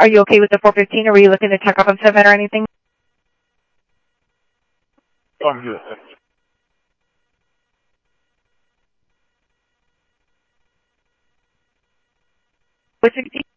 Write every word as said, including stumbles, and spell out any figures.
Are you okay with the four fifteen, or were you looking to check off of seven or anything? I'm good. What's sixteen?